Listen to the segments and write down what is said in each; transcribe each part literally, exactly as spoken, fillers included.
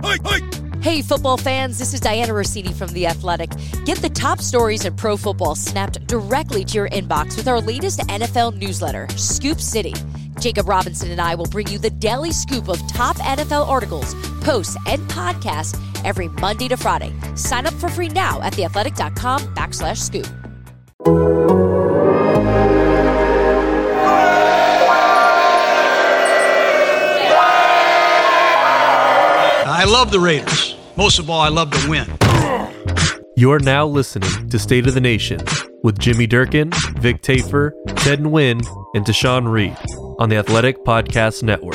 Hey, football fans, this is Diana Rossini from The Athletic. Get the top stories in pro football snapped directly to your inbox with our latest N F L newsletter, Scoop City. Jacob Robinson and I will bring you the daily scoop of top N F L articles, posts, and podcasts every Monday to Friday. Sign up for free now at theathletic.com backslash scoop. I love the Raiders. Most of all, I love to win. You're now listening to State of the Nation with Jimmy Durkin, Vic Tafur, Ted Nguyen, and Tashawn Reed on the Athletic Podcast Network.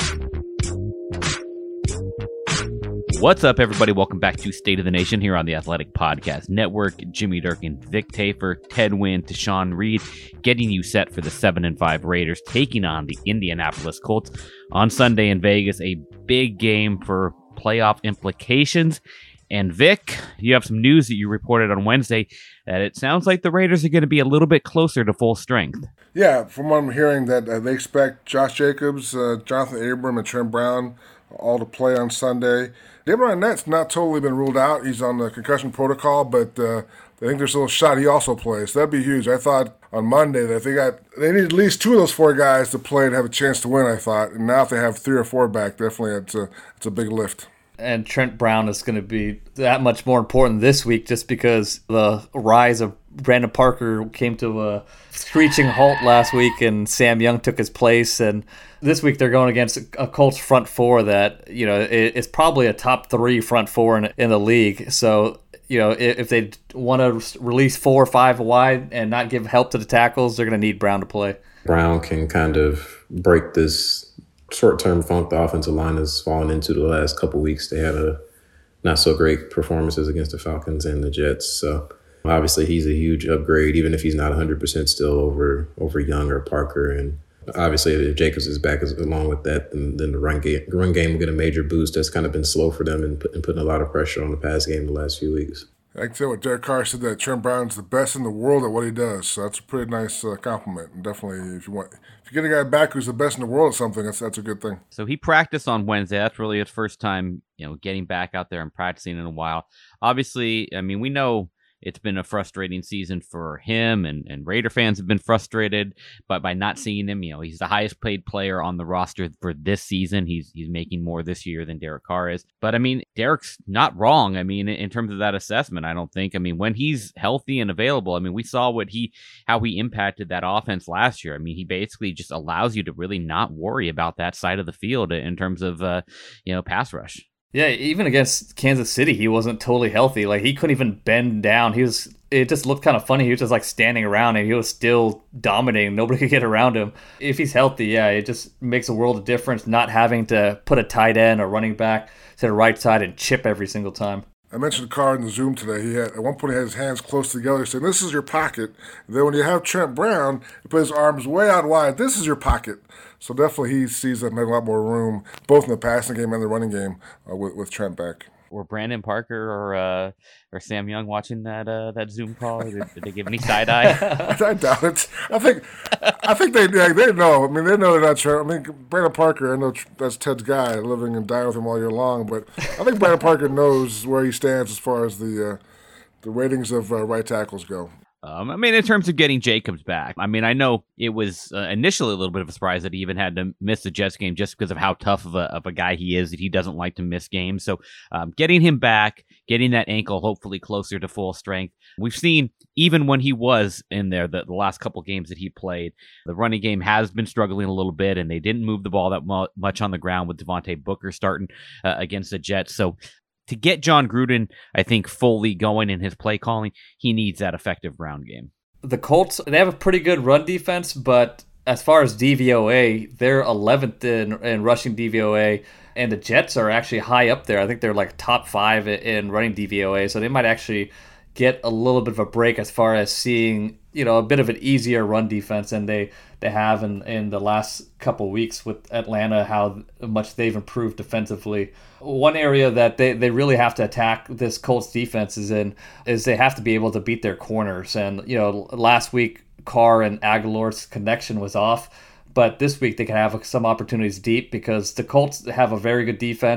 What's up, everybody? Welcome back to State of the Nation here on the Athletic Podcast Network. Jimmy Durkin, Vic Tafur, Ted Nguyen, Tashawn Reed, getting you set for the seven and five Raiders taking on the Indianapolis Colts on Sunday in Vegas. A big game for playoff implications. And Vic, you have some news that you reported on Wednesday that it sounds like the Raiders are going to be a little bit closer to full strength. Yeah, from what I'm hearing, that uh, they expect Josh Jacobs, uh, Jonathan Abram, and Trent Brown all to play on Sunday. David Arnett's not totally been ruled out. He's on the concussion protocol, but uh, I think there's a little shot he also plays. So that'd be huge. I thought on Monday that they got they need at least two of those four guys to play and have a chance to win, I thought. And now if they have three or four back, definitely it's a, it's a big lift. And Trent Brown is going to be that much more important this week just because the rise of Brandon Parker came to a screeching halt last week and Sam Young took his place. And this week they're going against a Colts front four that, you know, is probably a top three front four in, in the league. So, you know, if they want to release four or five wide and not give help to the tackles, they're going to need Brown to play. Brown can kind of break this short-term funk the offensive line has fallen into the last couple weeks. They had a not so great performances against the Falcons and the Jets. So obviously he's a huge upgrade, even if he's not one hundred percent still over over Young or Parker. And obviously if Jacobs is back along with that, then, then the run game, run game will get a major boost. That's kind of been slow for them and, put, and putting a lot of pressure on the pass game the last few weeks. I can tell what Derek Carr said, that Trent Brown's the best in the world at what he does. So that's a pretty nice uh, compliment. And definitely, if you want, if you get a guy back who's the best in the world at something, that's that's a good thing. So he practiced on Wednesday. That's really his first time, you know, getting back out there and practicing in a while. Obviously, I mean, we know it's been a frustrating season for him, and, and Raider fans have been frustrated but by not seeing him. You know, he's the highest paid player on the roster for this season. He's he's making more this year than Derek Carr is. But I mean, Derek's not wrong. I mean, in terms of that assessment, I don't think. I mean, when he's healthy and available, I mean, we saw what he how he impacted that offense last year. I mean, he basically just allows you to really not worry about that side of the field in terms of uh, you know, pass rush. Yeah, even against Kansas City, he wasn't totally healthy. Like, he couldn't even bend down. He was. It just looked kind of funny. He was just like standing around, and he was still dominating. Nobody could get around him. If he's healthy, yeah, it just makes a world of difference not having to put a tight end or running back to the right side and chip every single time. I mentioned Carr in the Zoom today. He had at one point he had his hands close together, saying, "This is your pocket." And then when you have Trent Brown, he put his arms way out wide. This is your pocket. So definitely he sees that a lot more room, both in the passing game and the running game, uh, with, with Trent back. Were Brandon Parker or uh, or Sam Young watching that uh, that Zoom call? Did, did they give any side eye? I doubt it. I think I think they yeah, they know. I mean, they know they're not sure. I mean, Brandon Parker, I know that's Ted's guy, living and dying with him all year long. But I think Brandon Parker knows where he stands as far as the uh, the ratings of uh, right tackles go. Um, I mean, in terms of getting Jacobs back, I mean, I know it was uh, initially a little bit of a surprise that he even had to miss the Jets game just because of how tough of a, of a guy he is, that he doesn't like to miss games. So um, getting him back, getting that ankle hopefully closer to full strength. We've seen even when he was in there, the, the last couple games that he played, the running game has been struggling a little bit, and they didn't move the ball that mu- much on the ground with Devontae Booker starting uh, against the Jets. So to get John Gruden, I think, fully going in his play calling, he needs that effective ground game. The Colts, they have a pretty good run defense, but as far as D V O A, they're eleventh in, in rushing D V O A, and the Jets are actually high up there. I think they're like top five in running D V O A, so they might actually get a little bit of a break as far as seeing, you know, a bit of an easier run defense than they, they have in, in the last couple weeks with Atlanta, how much they've improved defensively. One area that they, they really have to attack this Colts defense is in is they have to be able to beat their corners. And, you know, last week Carr and Aguilar's connection was off, but this week they can have some opportunities deep because the Colts have a very good defense.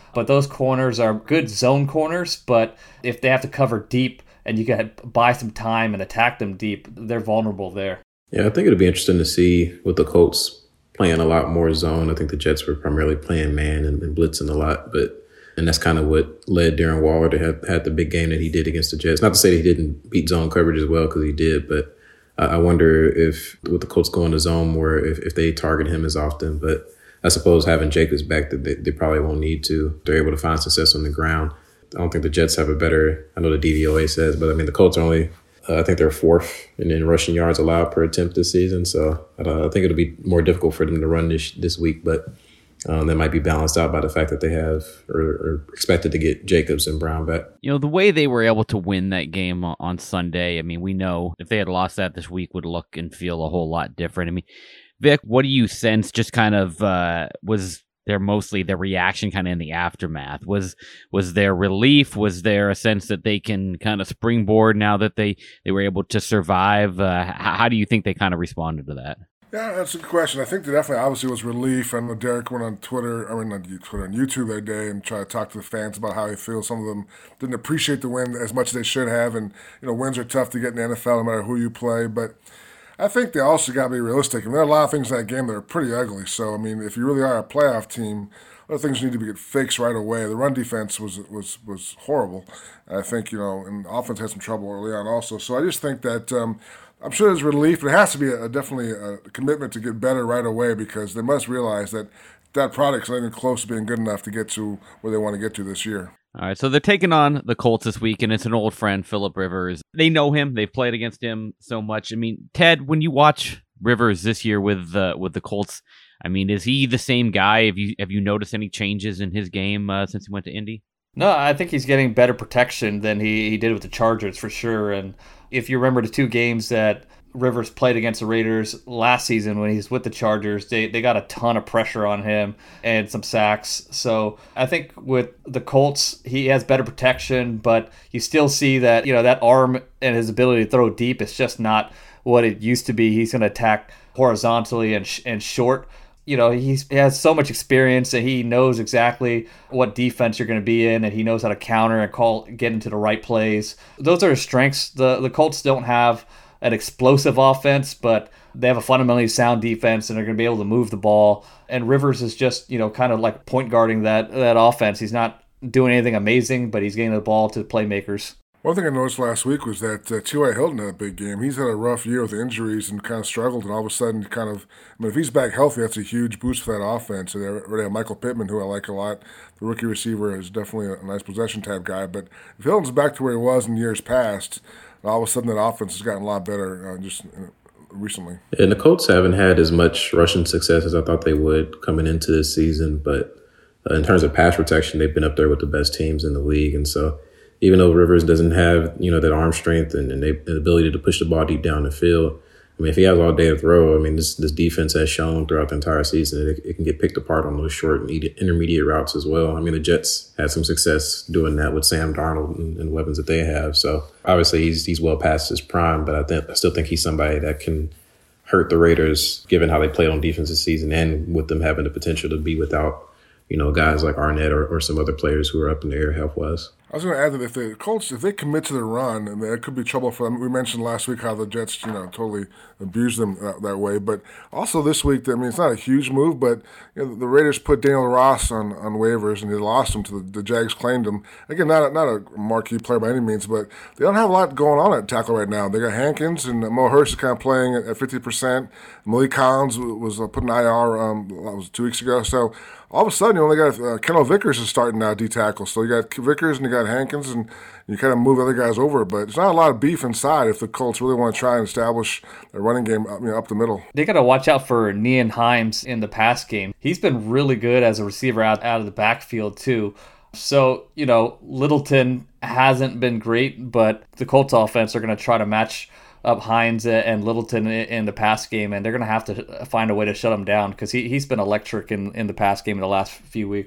But those corners are good zone corners, but if they have to cover deep and you can buy some time and attack them deep, they're vulnerable there. Yeah, I think it'll be interesting to see with the Colts playing a lot more zone. I think the Jets were primarily playing man and, and blitzing a lot, but and that's kind of what led Darren Waller to have had the big game that he did against the Jets. Not to say that he didn't beat zone coverage as well, because he did, but I wonder if with the Colts going to zone more, if, if they target him as often. But I suppose having Jacobs back, they, they probably won't need to. They're able to find success on the ground. I don't think the Jets have a better, I know the D V O A says, but I mean, the Colts are only, uh, I think they're fourth in, in rushing yards allowed per attempt this season. So uh, I think it'll be more difficult for them to run this this week, but um, that might be balanced out by the fact that they have or, or expected to get Jacobs and Brown back. You know, the way they were able to win that game on Sunday, I mean, we know if they had lost that this week would look and feel a whole lot different. I mean, Vic, what do you sense just kind of uh, was there mostly the reaction kind of in the aftermath? Was was there relief? Was there a sense that they can kind of springboard now that they, they were able to survive? Uh, how, how do you think they kind of responded to that? Yeah, that's a good question. I think there definitely obviously was relief. I know Derek went on Twitter, I mean, not Twitter, on YouTube that day and tried to talk to the fans about how he feels. Some of them didn't appreciate the win as much as they should have. And, you know, wins are tough to get in the N F L no matter who you play. But I think they also got to be realistic. And there are a lot of things in that game that are pretty ugly. So, I mean, if you really are a playoff team, other things need to be get fixed right away. The run defense was was was horrible. And I think, you know, and offense had some trouble early on also. So I just think that um, – I'm sure there's relief, but it has to be a, a definitely a commitment to get better right away, because they must realize that that product's not even close to being good enough to get to where they want to get to this year. All right, so they're taking on the Colts this week, and it's an old friend, Phillip Rivers. They know him. They've played against him so much. I mean, Ted, when you watch Rivers this year with the with the Colts, I mean, is he the same guy? Have you have you noticed any changes in his game uh, since he went to Indy? No, I think he's getting better protection than he, he did with the Chargers for sure. And if you remember the two games that Rivers played against the Raiders last season when he's with the Chargers, they, they got a ton of pressure on him and some sacks. So I think with the Colts, he has better protection, but you still see that, you know, that arm and his ability to throw deep is just not what it used to be. He's going to attack horizontally and sh- and short. You know, he's, he has so much experience and he knows exactly what defense you're going to be in, and he knows how to counter and call, get into the right plays. Those are his strengths. The the Colts don't have an explosive offense, but they have a fundamentally sound defense and they're going to be able to move the ball. And Rivers is just, you know, kind of like point guarding that that offense. He's not doing anything amazing, but he's getting the ball to the playmakers. One thing I noticed last week was that uh, T Y. Hilton had a big game. He's had a rough year with injuries and kind of struggled, and all of a sudden kind of, I mean, if he's back healthy, that's a huge boost for that offense. And they already have Michael Pittman, who I like a lot. The rookie receiver is definitely a nice possession type guy. But if Hilton's back to where he was in years past, all of a sudden that offense has gotten a lot better uh, just recently. Yeah, and the Colts haven't had as much rushing success as I thought they would coming into this season. But uh, in terms of pass protection, they've been up there with the best teams in the league. And so even though Rivers doesn't have, you know, that arm strength and, and they, the ability to push the ball deep down the field, I mean, if he has all day to throw, I mean, this this defense has shown throughout the entire season that it, it can get picked apart on those short and intermediate routes as well. I mean, the Jets had some success doing that with Sam Darnold and, and weapons that they have. So obviously he's he's well past his prime, but I think I still think he's somebody that can hurt the Raiders given how they played on defense this season, and with them having the potential to be without, you know, guys like Arnett or, or some other players who are up in the air health-wise. I was going to add that if the Colts, if they commit to the run, and there could be trouble for them. We mentioned last week how the Jets, you know, totally abused them that, that way. But also this week, I mean, it's not a huge move, but you know, the Raiders put Daniel Ross on, on waivers, and they lost him to the, the Jags. Claimed him again, not a, not a marquee player by any means, but they don't have a lot going on at tackle right now. They got Hankins, and Mo Hurst is kind of playing at fifty percent. Malik Collins was uh, put in I R um, that was two weeks ago. So all of a sudden, you only got uh, Kendall Vickers is starting now D tackle. So you got Vickers and you got Hankins, and you kind of move other guys over. But it's not a lot of beef inside if the Colts really want to try and establish a running game, you know, up the middle. They got to watch out for Nyheim Hines in the pass game. He's been really good as a receiver out, out of the backfield too. So, you know, Littleton hasn't been great, but the Colts offense are going to try to match up Hines and Littleton in the pass game, and they're going to have to find a way to shut him down because he, he's been electric in, in the pass game in the last few weeks.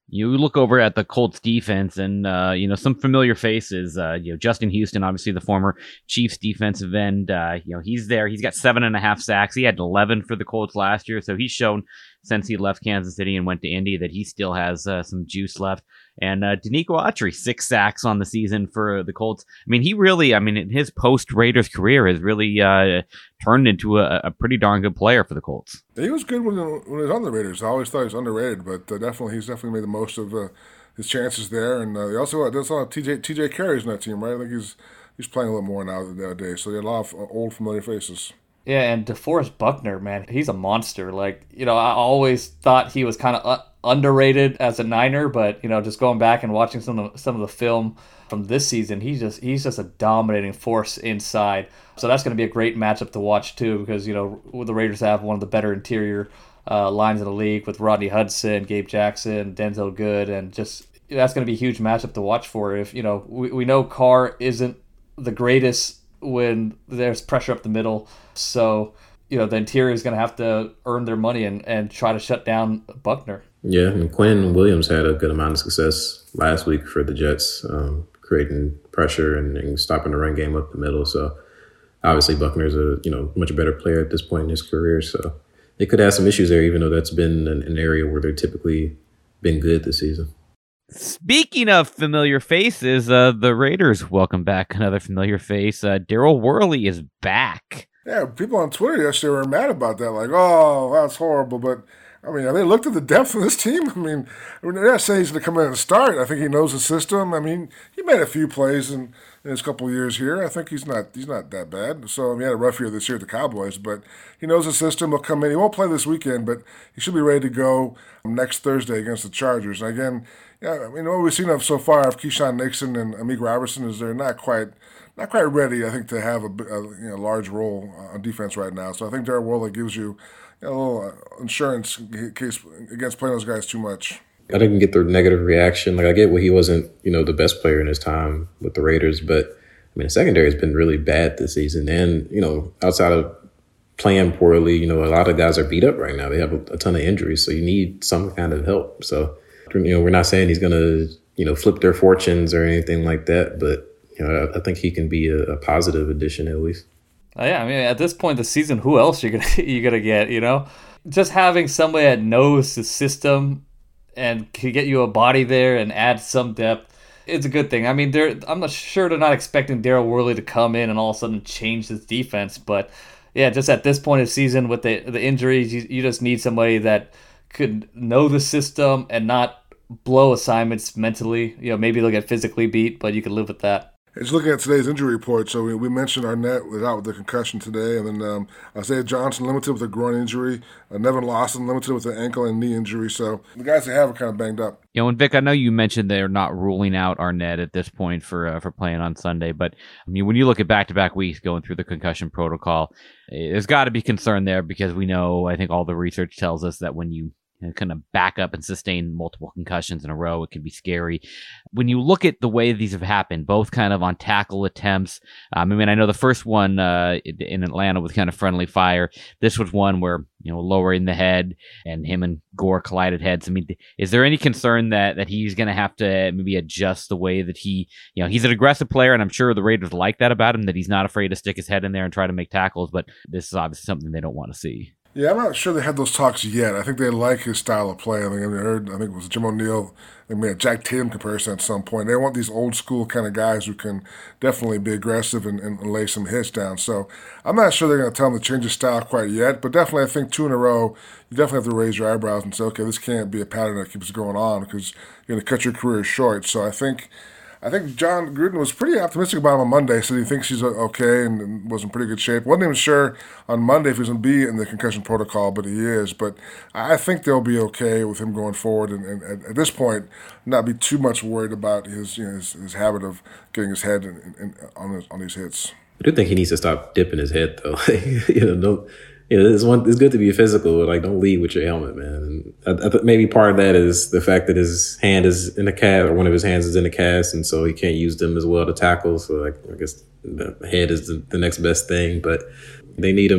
You look over at the Colts defense and, uh, you know, some familiar faces. Uh, you know, Justin Houston, obviously the former Chiefs defensive end. Uh, you know, he's there. He's got seven and a half sacks. He had eleven for the Colts last year. So he's shown since he left Kansas City and went to Indy that he still has uh, some juice left. And uh, Danico Autry, six sacks on the season for the Colts. I mean, he really, I mean, in his post-Raiders career has really uh, turned into a, a pretty darn good player for the Colts. He was good when, when he was on the Raiders. I always thought he was underrated, but uh, definitely he's definitely made the most of uh, his chances there. And uh, he also there's a lot of T J T J Carey's in that team, right? I think he's he's playing a little more now nowadays. So he had a lot of old familiar faces. Yeah, and DeForest Buckner, man, he's a monster. Like, you know, I always thought he was kind of uh, underrated as a Niner, but, you know, just going back and watching some of the, some of the film from this season, he's just he's just a dominating force inside. So that's going to be a great matchup to watch, too, because, you know, the Raiders have one of the better interior uh, lines in the league with Rodney Hudson, Gabe Jackson, Denzel Good, and just that's going to be a huge matchup to watch for. If, you know, we, we know Carr isn't the greatest when there's pressure up the middle. So, you know, the interior is going to have to earn their money and, and try to shut down Buckner. Yeah, and Quinn Williams had a good amount of success last week for the Jets, um, creating pressure and, and stopping the run game up the middle. So, obviously, Buckner's a, you know, much better player at this point in his career. So, they could have some issues there, even though that's been an, an area where they've typically been good this season. Speaking of familiar faces, uh, the Raiders welcome back another familiar face. Uh, Daryl Worley is back. Yeah, people on Twitter yesterday were mad about that. Like, oh, that's horrible. But, I mean, they looked at the depth of this team. I mean, I mean they're not saying he's going to come in and start. I think he knows the system. I mean, he made a few plays in, in his couple of years here. I think he's not he's not that bad. So, I mean, he had a rough year this year at the Cowboys. But he knows the system. He'll come in. He won't play this weekend, but he should be ready to go next Thursday against the Chargers. And, again, yeah, I mean, what we've seen of so far of Keyshawn Nixon and Amik Robertson is they're not quite not quite ready, I think, to have a, a you know, large role on defense right now. So I think Daryl Worley gives you, you know, a little insurance in case against playing those guys too much. I didn't get the negative reaction. Like, I get what he wasn't, you know, the best player in his time with the Raiders, but I mean, the secondary has been really bad this season. And, you know, outside of playing poorly, you know, a lot of guys are beat up right now. They have a, a ton of injuries, so you need some kind of help. So, you know, we're not saying he's going to, you know, flip their fortunes or anything like that, but, you know, I, I think he can be a, a positive addition at least. Uh, yeah, I mean, at this point in the season, who else are you gonna you gonna get? You know, just having somebody that knows the system and can get you a body there and add some depth, it's a good thing. I mean, they're I'm not sure they're not expecting Daryl Worley to come in and all of a sudden change his defense, but yeah, just at this point of the season with the the injuries, you, you just need somebody that could know the system and not blow assignments mentally. You know, maybe they'll get physically beat, but you can live with that. Just looking at today's injury report, so we, we mentioned Arnett was out with the concussion today, and then um, Isaiah Johnson limited with a groin injury, uh, Nevin Lawson limited with an ankle and knee injury. So the guys they have are kind of banged up. You know, and Vic, I know you mentioned they're not ruling out Arnett at this point for uh, for playing on Sunday, but I mean, when you look at back-to-back weeks going through the concussion protocol, there's got to be concern there because we know, I think all the research tells us that when you and kind of back up and sustain multiple concussions in a row, it can be scary. When you look at the way these have happened, both kind of on tackle attempts, um, I mean, I know the first one uh, in Atlanta was kind of friendly fire. This was one where, you know, lowering the head and him and Gore collided heads. I mean, is there any concern that, that he's going to have to maybe adjust the way that he, you know, he's an aggressive player, and I'm sure the Raiders like that about him, that he's not afraid to stick his head in there and try to make tackles, but this is obviously something they don't want to see. Yeah, I'm not sure they had those talks yet. I think they like his style of play. I think I heard, I think it was Jim O'Neill, they made a Jack Tatum comparison at some point. They want these old school kind of guys who can definitely be aggressive and, and lay some hits down. So I'm not sure they're going to tell him to change his style quite yet, but definitely I think two in a row, you definitely have to raise your eyebrows and say, okay, this can't be a pattern that keeps going on because you're going to cut your career short. So I think I think John Gruden was pretty optimistic about him on Monday, said he thinks he's okay and was in pretty good shape. Wasn't even sure on Monday if he was going to be in the concussion protocol, but he is. But I think they'll be okay with him going forward, and, and at this point, not be too much worried about his you know, his, his habit of getting his head in, in, on his, on these hits. I do think he needs to stop dipping his head, though. you know, don't. You know, it's one. It's good to be physical, but like, don't lead with your helmet, man. And I, I th- maybe part of that is the fact that his hand is in the cast, or one of his hands is in the cast, and so he can't use them as well to tackle. So, like, I guess the head is the, the next best thing. But they need him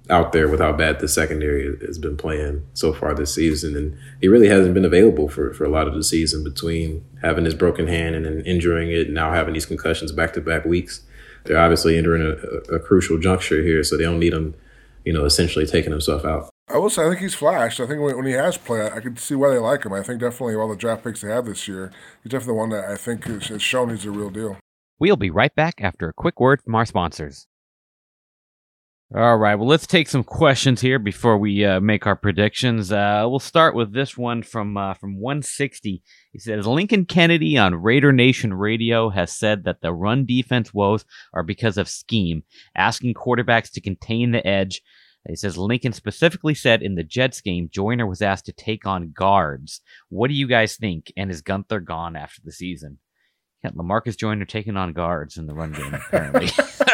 out there with how bad the secondary has been playing so far this season. And he really hasn't been available for, for a lot of the season between having his broken hand and then injuring it and now having these concussions back-to-back weeks. They're obviously entering a, a crucial juncture here, so they don't need him, you know, essentially taking himself out. I will say I think he's flashed. I think when, when he has played, I can see why they like him. I think definitely all the draft picks they have this year, he's definitely the one that I think has shown he's a real deal. We'll be right back after a quick word from our sponsors. All right, well, let's take some questions here before we uh, make our predictions. Uh, we'll start with this one from uh, from one sixty. He says, Lincoln Kennedy on Raider Nation Radio has said that the run defense woes are because of scheme, asking quarterbacks to contain the edge. He says, Lincoln specifically said in the Jets game, Joyner was asked to take on guards. What do you guys think? And is Gunther gone after the season? Yeah, LaMarcus Joyner taking on guards in the run game, apparently.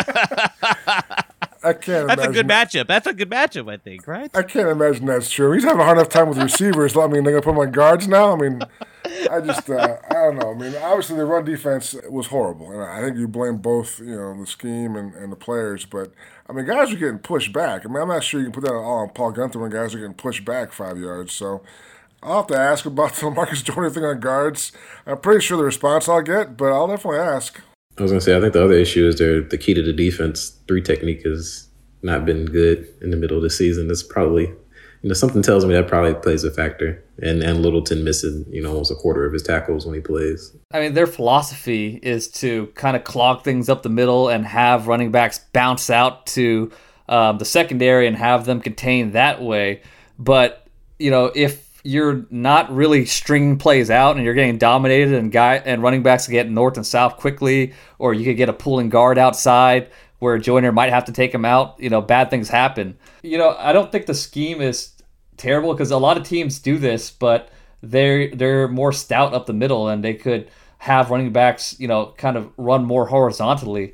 I can't That's imagine. a good matchup. That's a good matchup, I think, right? I can't imagine that's true. He's having a hard enough time with receivers. I mean, they're going to put him on guards now? I mean, I just, uh, I don't know. I mean, obviously the run defense was horrible. And I think you blame both, you know, the scheme and, and the players. But, I mean, guys are getting pushed back. I mean, I'm not sure you can put that all on Paul Gunther when guys are getting pushed back five yards. So I'll have to ask about the Marcus Joyner thing on guards. I'm pretty sure the response I'll get, but I'll definitely ask. I was going to say, I think the other issue is they're, the key to the defense. Three technique has not been good in the middle of the season. That's probably, you know, something tells me that probably plays a factor. And and Littleton missing, you know, almost a quarter of his tackles when he plays. I mean, their philosophy is to kind of clog things up the middle and have running backs bounce out to um, the secondary and have them contained that way. But, you know, if you're not really stringing plays out and you're getting dominated and guy and running backs get north and south quickly, or you could get a pulling guard outside where Joyner might have to take him out, you know, bad things happen. You know, I don't think the scheme is terrible because a lot of teams do this, but they're they're more stout up the middle and they could have running backs, you know, kind of run more horizontally.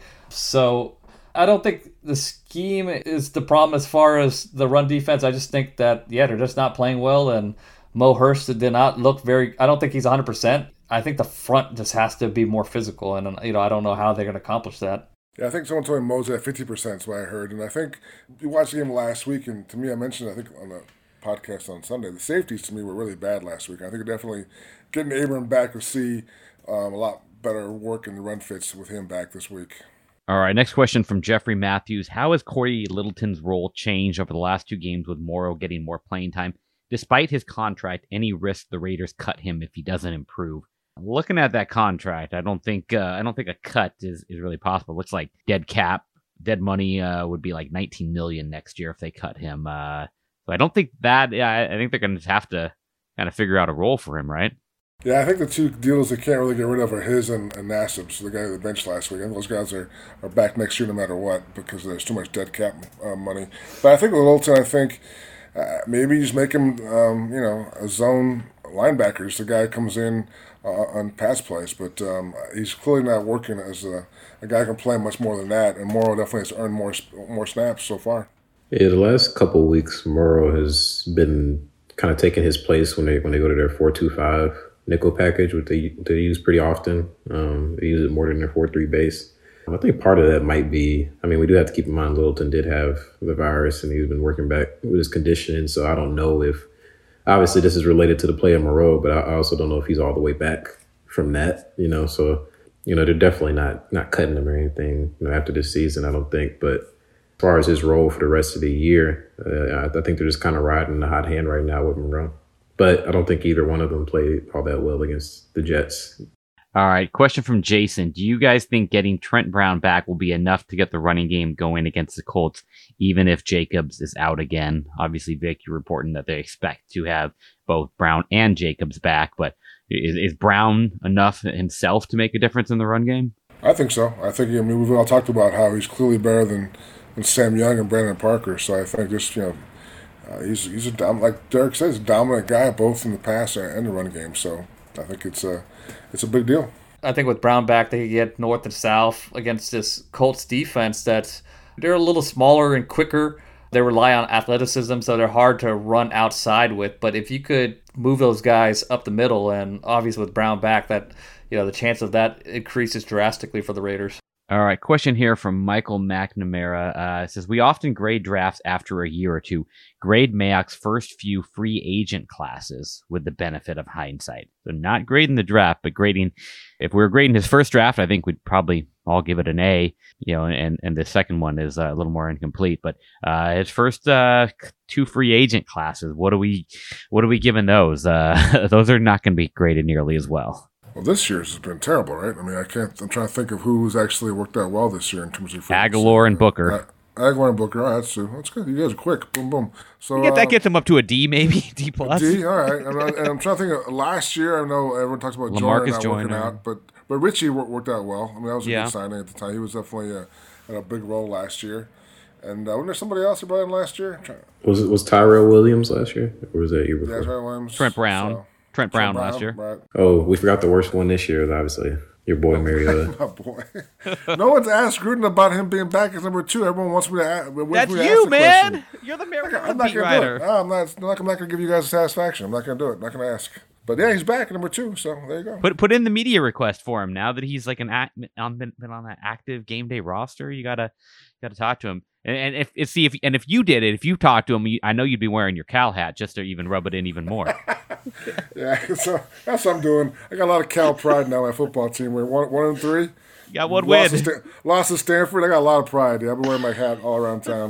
So I don't think the scheme is the problem as far as the run defense. I just think that, yeah, they're just not playing well, and Mo Hurst did not look very, I don't think he's one hundred percent. I think the front just has to be more physical, and, you know, I don't know how they're going to accomplish that. Yeah, I think someone told me Mo's at fifty percent is what I heard. And I think you watched the game last week, and to me, I mentioned, I think, on the podcast on Sunday, the safeties to me were really bad last week. I think definitely getting Abram back will see um, a lot better work in the run fits with him back this week. All right, next question from Jeffrey Matthews. How has Corey Littleton's role changed over the last two games with Morrow getting more playing time? Despite his contract, any risk the Raiders cut him if he doesn't improve? Looking at that contract, I don't think uh, I don't think a cut is, is really possible. It looks like dead cap, dead money uh, would be like nineteen million next year if they cut him. Uh, so I don't think that. Yeah, I, I think they're going to have to kind of figure out a role for him, right? Yeah, I think the two deals they can't really get rid of are his and, and Nassib's, the guy on the bench last week. I think those guys are, are back next year no matter what because there's too much dead cap uh, money. But I think with Littleton, I think uh, maybe you just make him, um, you know, a zone linebacker. Just the guy comes in Uh, on pass plays, but um, he's clearly not working as a, a guy who can play much more than that, and Morrow definitely has earned more more snaps so far. Yeah, the last couple of weeks, Morrow has been kind of taking his place when they when they go to their four two five nickel package, which they, they use pretty often. Um, they use it more than their four three base. I think part of that might be, I mean, we do have to keep in mind Littleton did have the virus, and he's been working back with his conditioning, so I don't know if obviously, this is related to the play of Moreau, but I also don't know if he's all the way back from that, you know. So, you know, they're definitely not not cutting him or anything, you know, after this season, I don't think. But as far as his role for the rest of the year, uh, I think they're just kind of riding the hot hand right now with Moreau. But I don't think either one of them played all that well against the Jets. All right, question from Jason. Do you guys think getting Trent Brown back will be enough to get the running game going against the Colts, even if Jacobs is out again? Obviously, Vic, you're reporting that they expect to have both Brown and Jacobs back, but is, is Brown enough himself to make a difference in the run game? I think so. I think, I mean, we've all talked about how he's clearly better than, than Sam Young and Brandon Parker, so I think just, you know, uh, he's, he's a, dom- like Derek says, a dominant guy both in the pass and the run game, so I think it's a, it's a big deal. I think with Brown back, they can get north and south against this Colts defense that they're a little smaller and quicker. They rely on athleticism, so they're hard to run outside with. But if you could move those guys up the middle, and obviously with Brown back, that, you know, the chance of that increases drastically for the Raiders. All right, question here from Michael McNamara. Uh, it says, we often grade drafts after a year or two. Grade Mayock's first few free agent classes with the benefit of hindsight. So not grading the draft, but grading, if we were grading his first draft, I think we'd probably all give it an A, you know, and, and the second one is uh, a little more incomplete. But uh, his first uh, two free agent classes, what are we, what are we giving those? Uh, those are not going to be graded nearly as well. Well, this year's has been terrible, right? I mean, I can't. I'm trying to think of who's actually worked out well this year in terms of Aguilar and Booker. Uh, Aguilar and Booker. All right, that's two. That's good. You guys are quick. Boom, boom. So yeah, that uh, gets him up to a D, maybe D plus. D. All right. And, I, and I'm trying to think of last year. I know everyone talks about Joyner not working out, but but Richie worked out well. I mean, that was a yeah. good signing at the time. He was definitely a, had a big role last year. And uh, wasn't there somebody else who brought in last year? Was it was Tyrell Williams last year, or was that year before? Yeah, Tyrell Williams. Trent Brown. So. Trent Brown, Brown last year. Right. Oh, we forgot the worst one this year, obviously. Your boy, Mariota. My boy. No one's asked Gruden about him being back as number two. Everyone wants me to ask. That's me to you, ask man. Question. You're the Mariota I'm not beat gonna writer. do it. No, I'm not, I'm not going to give you guys a satisfaction. I'm not going to do it. I'm not going to ask. But yeah, he's back at number two, so there you go. Put put in the media request for him now that he's like an act, on been, been on that active game day roster. You gotta gotta talk to him. And, and if, if see if and if you did it, if you talked to him, you, I know you'd be wearing your Cal hat just to even rub it in even more. Yeah, so that's what I'm doing. I got a lot of Cal pride now. My football team, we're one one and three. You got one lost win. To Sta- lost to Stanford. I got a lot of pride. Yeah, I've been wearing my hat all around town.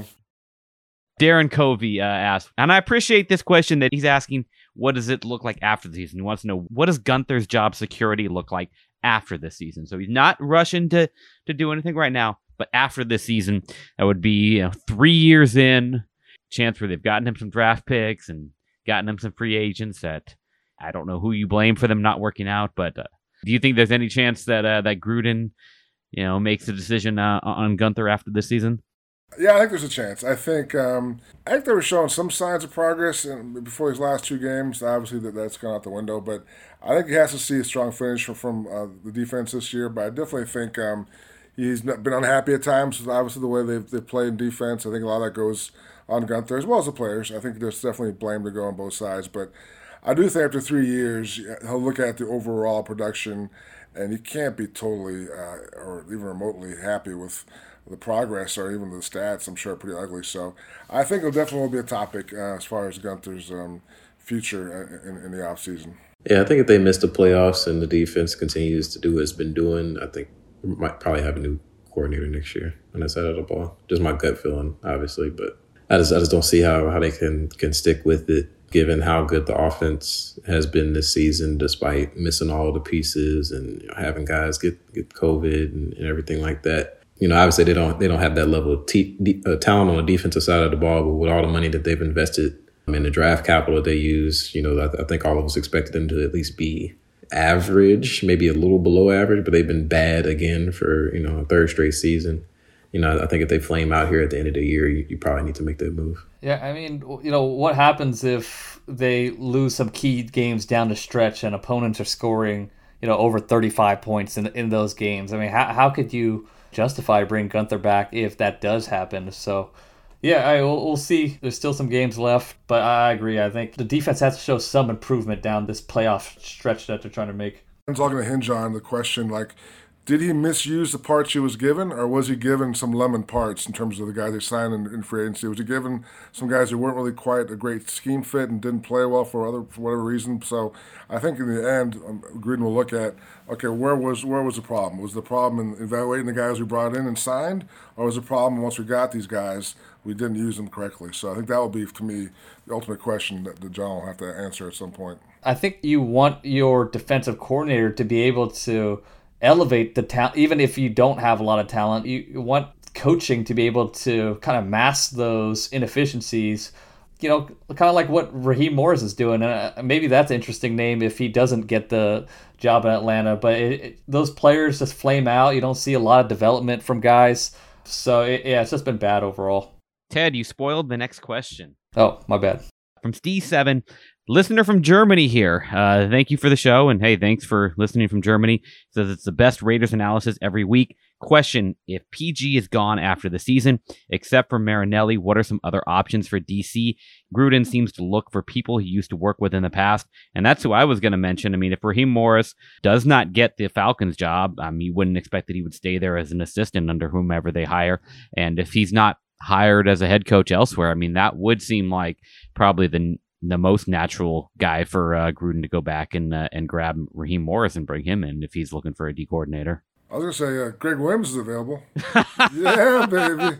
Darren Covey uh, asked, and I appreciate this question that he's asking. What does it look like after the season? He wants to know, what does Gunther's job security look like after the season? So he's not rushing to to do anything right now, but after this season, that would be, you know, three years in, chance where they've gotten him some draft picks and gotten him some free agents that I don't know who you blame for them not working out, but uh, do you think there's any chance that uh, that Gruden, you know, makes a decision uh, on Gunther after this season? Yeah, I think there's a chance. I think um, I think they were showing some signs of progress in, before his last two games. Obviously, that that's gone out the window, but I think he has to see a strong finish from, from uh, the defense this year. But I definitely think um, he's been unhappy at times with obviously the way they've, they've played in defense. I think a lot of that goes on Gunther as well as the players. I think there's definitely blame to go on both sides. But I do think after three years, he'll look at the overall production, and he can't be totally uh, or even remotely happy with the progress or even the stats. I'm sure are pretty ugly. So I think it'll definitely be a topic uh, as far as Gunther's um, future in, in the offseason. Yeah, I think if they miss the playoffs and the defense continues to do what it's been doing, I think we might probably have a new coordinator next year on that side of the ball. Just my gut feeling, obviously, but I just I just don't see how, how they can can stick with it, given how good the offense has been this season, despite missing all the pieces and, you know, having guys get, get COVID and, and everything like that. You know, obviously they don't they don't have that level of t- de- uh, talent on the defensive side of the ball, but with all the money that they've invested in the draft capital they use, you know, I, I think all of us expected them to at least be average, maybe a little below average, but they've been bad again for, you know, a third straight season. You know, I think if they flame out here at the end of the year, you, you probably need to make that move. Yeah, I mean, you know, what happens if they lose some key games down the stretch and opponents are scoring, you know, over thirty-five points in in those games? I mean, how how could you justify bringing Gunther back if that does happen? So, yeah, I, we'll, we'll see. There's still some games left, but I agree. I think the defense has to show some improvement down this playoff stretch that they're trying to make. It's all going to hinge on the question, like, did he misuse the parts he was given, or was he given some lemon parts in terms of the guys they signed in, in free agency? Was he given some guys who weren't really quite a great scheme fit and didn't play well for other for whatever reason? So I think in the end, um, Gruden will look at, okay, where was where was the problem? Was the problem in evaluating the guys we brought in and signed, or was the problem once we got these guys, we didn't use them correctly? So I think that will be, to me, the ultimate question that, that John will have to answer at some point. I think you want your defensive coordinator to be able to elevate the talent, even if you don't have a lot of talent. You, you want coaching to be able to kind of mask those inefficiencies, you know, kind of like what Raheem Morris is doing. And uh, maybe that's an interesting name if he doesn't get the job in Atlanta. But it, it, those players just flame out. You don't see a lot of development from guys. So, it, yeah, it's just been bad overall. Ted, you spoiled the next question. Oh, my bad. From Steve seven. Listener from Germany here. Uh, thank you for the show. And hey, thanks for listening from Germany. Says it's the best Raiders analysis every week. Question, if P G is gone after the season, except for Marinelli, what are some other options for D C? Gruden seems to look for people he used to work with in the past, and that's who I was going to mention. I mean, if Raheem Morris does not get the Falcons job, um, you wouldn't expect that he would stay there as an assistant under whomever they hire. And if he's not hired as a head coach elsewhere, I mean, that would seem like probably the the most natural guy for uh, Gruden to go back and uh, and grab Raheem Morris and bring him in if he's looking for a D coordinator. I was going to say, uh, Greg Williams is available. Yeah, baby.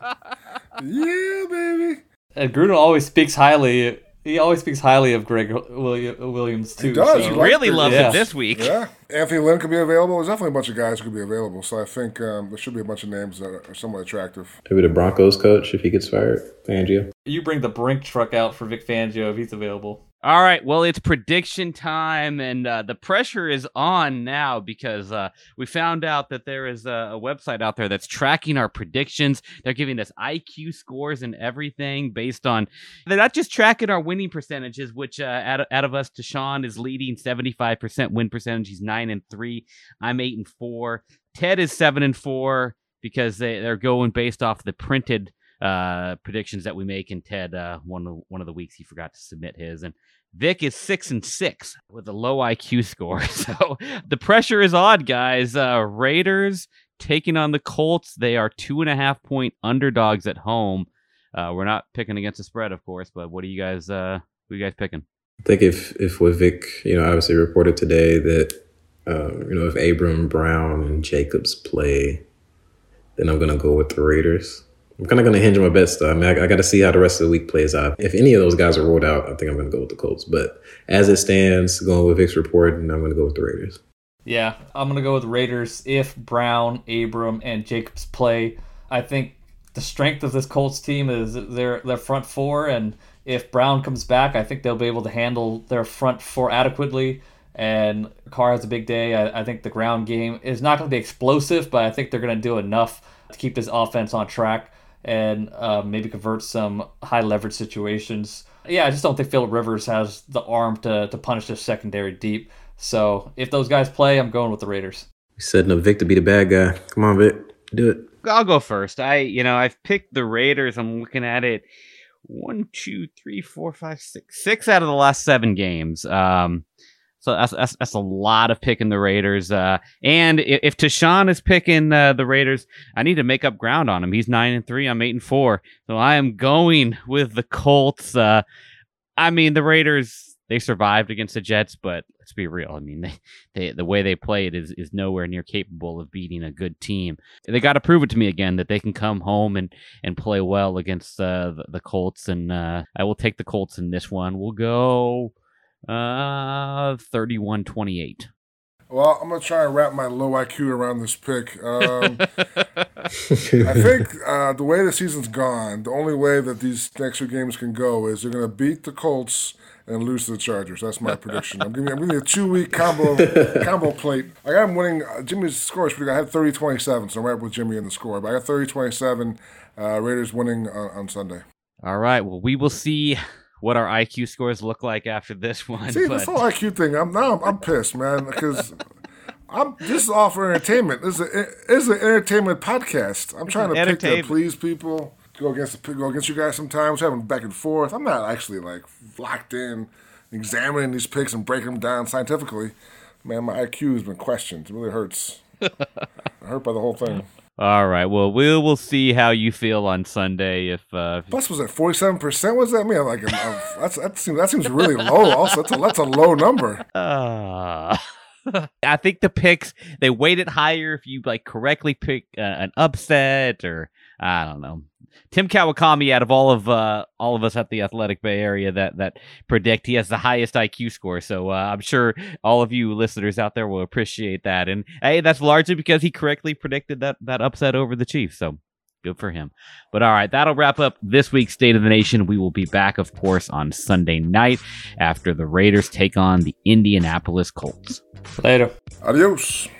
Yeah, baby. And Gruden always speaks highly. He always speaks highly of Greg Williams, too. He does. So. He really loves yeah. it this week. Yeah. Anthony Lynn could be available. There's definitely a bunch of guys who could be available. So I think um, there should be a bunch of names that are somewhat attractive. Maybe the Broncos coach, if he gets fired, Fangio. You bring the Brink truck out for Vic Fangio if he's available. All right, well, it's prediction time, and uh, the pressure is on now because uh, we found out that there is a, a website out there that's tracking our predictions. They're giving us I Q scores and everything based on, they're not just tracking our winning percentages, which uh, out, of, out of us, Tashawn is leading seventy-five percent win percentage. He's nine and three. I'm eight and four. Ted is seven and four because they, they're going based off the printed uh predictions that we make, and Ted uh one of one of the weeks he forgot to submit his, and Vic is six and six with a low I Q score. So the pressure is on, guys. uh Raiders taking on the Colts. They are two and a half point underdogs at home. Uh we're not picking against the spread, of course, but what are you guys uh who are you guys picking? I think if if with Vic, you know, obviously reported today that uh you know, if Abram, Brown, and Jacobs play, then I'm gonna go with the Raiders. I'm kind of going to hinge on my bets, though. I mean, I, I got to see how the rest of the week plays out. If any of those guys are rolled out, I think I'm going to go with the Colts. But as it stands, going with Vic's report, and I'm going to go with the Raiders. Yeah, I'm going to go with the Raiders if Brown, Abram, and Jacobs play. I think the strength of this Colts team is their their front four, and if Brown comes back, I think they'll be able to handle their front four adequately. And Carr has a big day. I, I think the ground game is not going to be explosive, but I think they're going to do enough to keep this offense on track and uh, maybe convert some high leverage situations. Yeah, I just don't think Phillip Rivers has the arm to to punish this secondary deep. So if those guys play, I'm going with the Raiders. You're setting up Vic to be the bad guy. Come on, Vic. Do it. I'll go first. I, you know, I've picked the Raiders. I'm looking at it. One, two, three, four, five, six. Six out of the last seven games. Um, So that's, that's that's a lot of picking the Raiders. Uh, and if, if Tashawn is picking uh, the Raiders, I need to make up ground on him. He's nine and three. I'm eight and four. So I am going with the Colts. Uh, I mean, the Raiders, they survived against the Jets, but let's be real. I mean, they, they the way they played is is nowhere near capable of beating a good team. They got to prove it to me again that they can come home and, and play well against uh, the, the Colts. And uh, I will take the Colts in this one. We'll go Uh, thirty-one twenty-eight. Well, I'm going to try and wrap my low I Q around this pick. Um, I think uh, the way the season's gone, the only way that these next two games can go is they're going to beat the Colts and lose to the Chargers. That's my prediction. I'm giving, I'm giving you a two-week combo combo plate. I got him winning. Uh, Jimmy's score is pretty good. I had thirty twenty-seven, so I'm right with Jimmy in the score. But I got thirty twenty-seven, uh, Raiders winning on, on Sunday. All right. Well, we will see what our I Q scores look like after this one. See, but... this whole I Q thing, I'm now I'm, I'm pissed, man, because I'm this is all for entertainment. This is a, this is an entertainment podcast. I'm it's trying to pick to please people, go against go against you guys sometimes, having back and forth. I'm not actually like locked in, examining these picks and breaking them down scientifically. Man, my I Q has been questioned. It really hurts. I'm hurt by the whole thing. All right. Well, we will see how you feel on Sunday. If uh, plus was at forty-seven percent. What does that mean? Like, I'm, that's that seems that seems really low. Also, that's a that's a low number. Uh, I think the picks they weight it higher if you like correctly pick uh, an upset, or I don't know. Tim Kawakami, out of all of uh, all of us at the Athletic Bay Area that that predict, he has the highest I Q score. So uh, I'm sure all of you listeners out there will appreciate that. And hey, that's largely because he correctly predicted that that upset over the Chiefs. So good for him. But all right, that'll wrap up this week's State of the Nation. We will be back, of course, on Sunday night after the Raiders take on the Indianapolis Colts. Later. Adios.